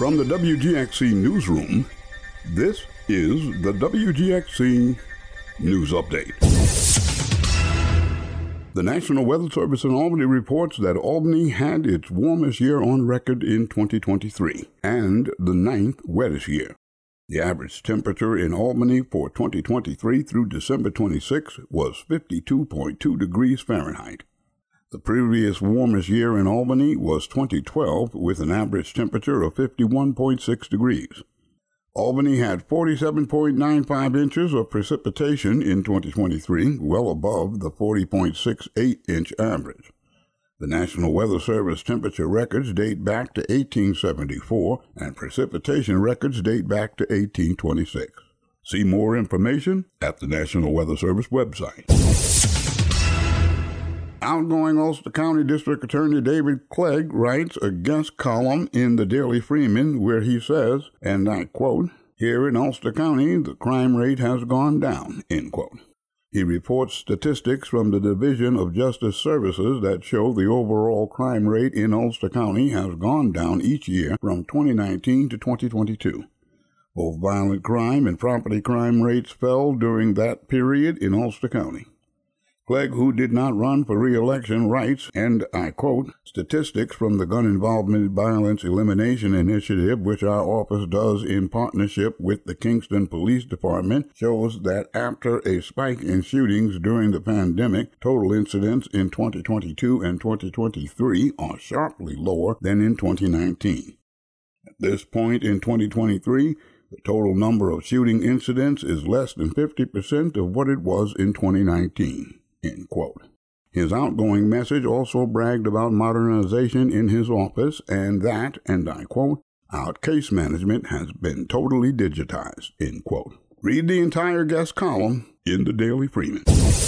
From the WGXC Newsroom, this is the WGXC News Update. The National Weather Service in Albany reports that Albany had its warmest year on record in 2023 and the 9th wettest year. The average temperature in Albany for 2023 through December 26 was 52.2 degrees Fahrenheit. The previous warmest year in Albany was 2012 with an average temperature of 51.6 degrees. Albany had 47.95 inches of precipitation in 2023, well above the 40.68-inch average. The National Weather Service temperature records date back to 1874, and precipitation records date back to 1826. See more information at the National Weather Service website. Outgoing Ulster County District Attorney David Clegg writes a guest column in the Daily Freeman where he says, and I quote, "Here in Ulster County, the crime rate has gone down," end quote. He reports statistics from the Division of Justice Services that show the overall crime rate in Ulster County has gone down each year from 2019 to 2022. Both violent crime and property crime rates fell during that period in Ulster County. Clegg, who did not run for re-election, writes, and I quote, "Statistics from the Gun Involvement Violence Elimination Initiative, which our office does in partnership with the Kingston Police Department, shows that after a spike in shootings during the pandemic, total incidents in 2022 and 2023 are sharply lower than in 2019. At this point in 2023, the total number of shooting incidents is less than 50% of what it was in 2019. End quote. His outgoing message also bragged about modernization in his office and that, and I quote, "our case management has been totally digitized," end quote. Read the entire guest column in the Daily Freeman.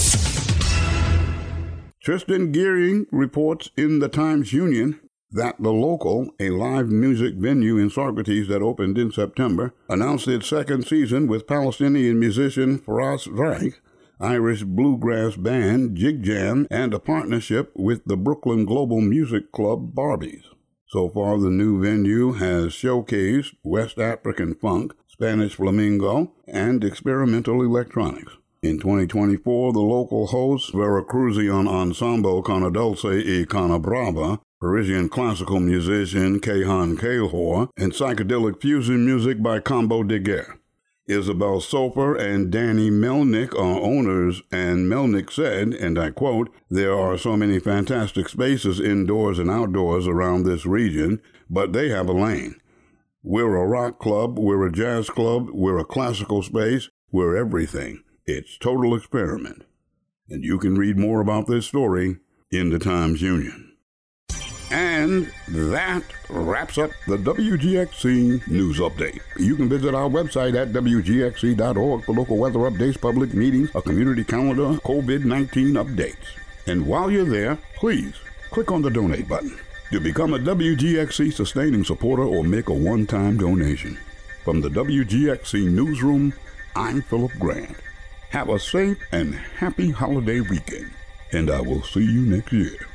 Tristan Gearing reports in the Times-Union that The Local, a live music venue in Saugerties that opened in September, announced its second season with Palestinian musician Faraz Reich, Irish bluegrass band Jig Jam, and a partnership with the Brooklyn Global Music Club Barbies. So far, the new venue has showcased West African funk, Spanish flamenco, and experimental electronics. In 2024, The Local hosts Veracruzian ensemble Cana Dulce y Cana Brava, Parisian classical musician Kehan Kalehor, and psychedelic fusion music by Combo de Guerre. Isabel Sofer and Danny Melnick are owners, and Melnick said, and I quote, "There are so many fantastic spaces indoors and outdoors around this region, but they have a lane. We're a rock club, we're a jazz club, we're a classical space, we're everything. It's total experiment." And you can read more about this story in the Times-Union. And that wraps up the WGXC News Update. You can visit our website at WGXC.org for local weather updates, public meetings, a community calendar, COVID-19 updates. And while you're there, please click on the donate button to become a WGXC sustaining supporter or make a one-time donation. From the WGXC Newsroom, I'm Philip Grant. Have a safe and happy holiday weekend, and I will see you next year.